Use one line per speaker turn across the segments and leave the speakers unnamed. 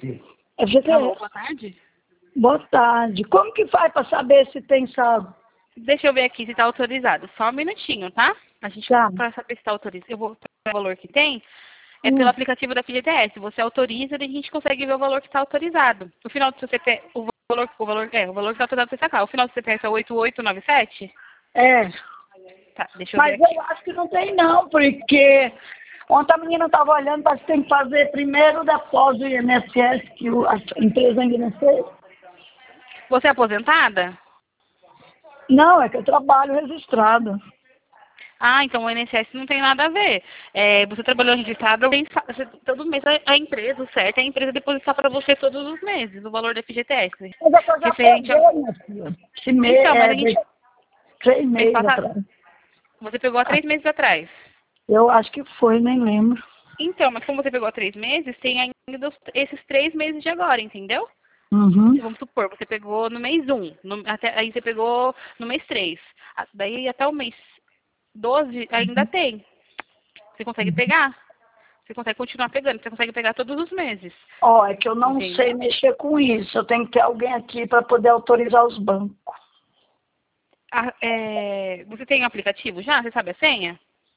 FGTS.
Alô, boa tarde.
Boa tarde. Como que faz para saber se tem saldo?
Deixa eu ver aqui se está autorizado. Só um minutinho, tá? A gente,
Tá.
para saber se está autorizado, eu vou ver o valor que tem. É pelo aplicativo da FGTS. Você autoriza e a gente consegue ver o valor que está autorizado. O final do seu CPF, o valor que está autorizado para sacar. O final do CPF é 8897?
É.
Tá, deixa eu ver
Mas
aqui.
eu acho que não tem não, porque ontem a menina estava olhando, parece que tem que fazer primeiro depois do INSS, que a empresa ainda não fez.
Você é aposentada?
Não, é que eu trabalho registrado.
Ah, então o INSS não tem nada a ver. Você trabalhou registrado, todo mês a empresa, o certo é a empresa depositar para você todos os meses o valor da FGTS.
Mas a coisa
Referente a...
pegou, minha filha. Esse mês,
Então, mas a gente...
3
Mês
meses
passado,
atrás.
você pegou há 3 meses atrás.
Eu acho que foi, nem lembro.
Então, mas como você pegou há 3 meses, tem ainda esses 3 meses de agora, entendeu?
Uhum.
Vamos supor, você pegou no mês 1, aí você pegou no mês 3. Daí até o mês 12 ainda tem. Você consegue pegar. Você consegue continuar pegando, você consegue pegar todos os meses.
Ó, é que eu não
Entendeu?
sei mexer com isso. Eu tenho que ter alguém aqui para poder autorizar os bancos.
Você tem um aplicativo já? Você sabe a senha?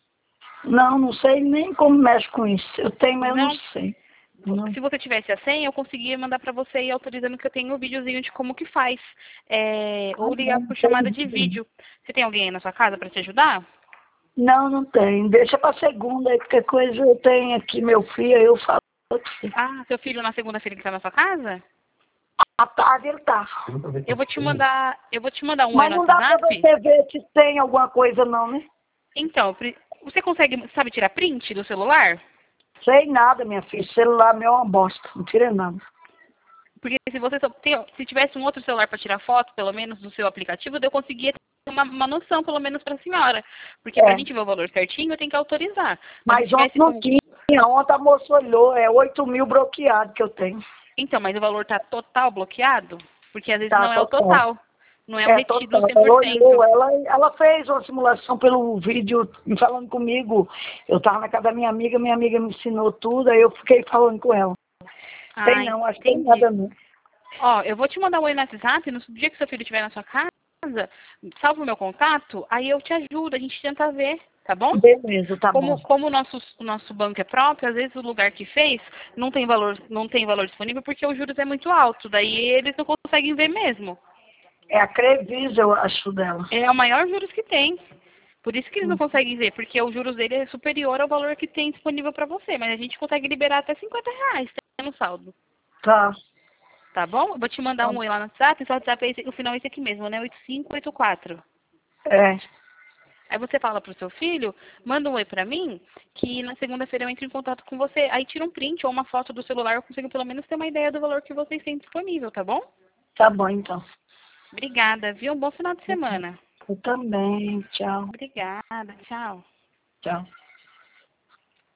Não, não sei nem como mexe com isso. Eu tenho, mas eu não
Não.
sei. Não.
Se você tivesse a senha, eu conseguia mandar para você e autorizando que eu tenho um videozinho de como que faz. Ou ligar por chamada de vídeo. Você tem alguém aí na sua casa para te ajudar?
Não, não tem. Deixa para segunda, aí qualquer coisa eu tenho aqui, meu filho, aí eu falo pra você.
Ah, seu filho na segunda-feira que está na sua casa?
À tarde ele tá.
Eu vou te mandar um oi
Mas
no
não dá para
WhatsApp.
você ver se tem alguma coisa não, né?
Então, você consegue, sabe, tirar print do celular?
Sei nada, minha filha. Celular meu é uma bosta. Não tira nada.
Porque se tivesse um outro celular para tirar foto, pelo menos do seu aplicativo, eu conseguia ter uma noção, pelo menos para a senhora. Porque para a
É.
gente ver o valor certinho, eu tenho que autorizar. Mas se
Mas ontem
tivesse
não
como...
tinha. Ontem a moça olhou, é 8 mil bloqueado que eu tenho.
Então, mas o valor está total bloqueado? Porque às vezes
Tá,
não é o
total.
total. Não é o
É,
retido
total. Ela
100%.
olhou, ela fez uma simulação pelo vídeo falando comigo. Eu estava na casa da minha amiga me ensinou tudo, aí eu fiquei falando com ela. Tem
Ah,
não, acho que tem
entendi.
nada não.
Ó, eu vou te mandar um oi no WhatsApp, no dia que seu filho estiver na sua casa, salva o meu contato, aí eu te ajudo, a gente tenta ver, tá bom?
Beleza, tá bom.
Como o nosso banco é próprio, às vezes o lugar que fez não tem valor disponível porque os juros é muito alto, daí eles não conseguem ver mesmo.
É a Crevisa, eu acho dela.
É o maior juros que tem. Por isso que eles não conseguem ver, porque os juros dele é superior ao valor que tem disponível para você, mas a gente consegue liberar até R$ 50 no saldo.
Tá.
Tá bom? Eu vou te mandar
Tá.
um oi lá no WhatsApp, seu WhatsApp o final é esse aqui mesmo, né? 8584.
É.
Aí você fala pro seu filho, manda um oi pra mim, que na segunda-feira eu entro em contato com você. Aí tira um print ou uma foto do celular, eu consigo pelo menos ter uma ideia do valor que vocês têm disponível, tá bom?
Tá bom, então.
Obrigada, viu? Um bom final de semana.
Eu também. Tchau.
Obrigada, tchau.
Tchau.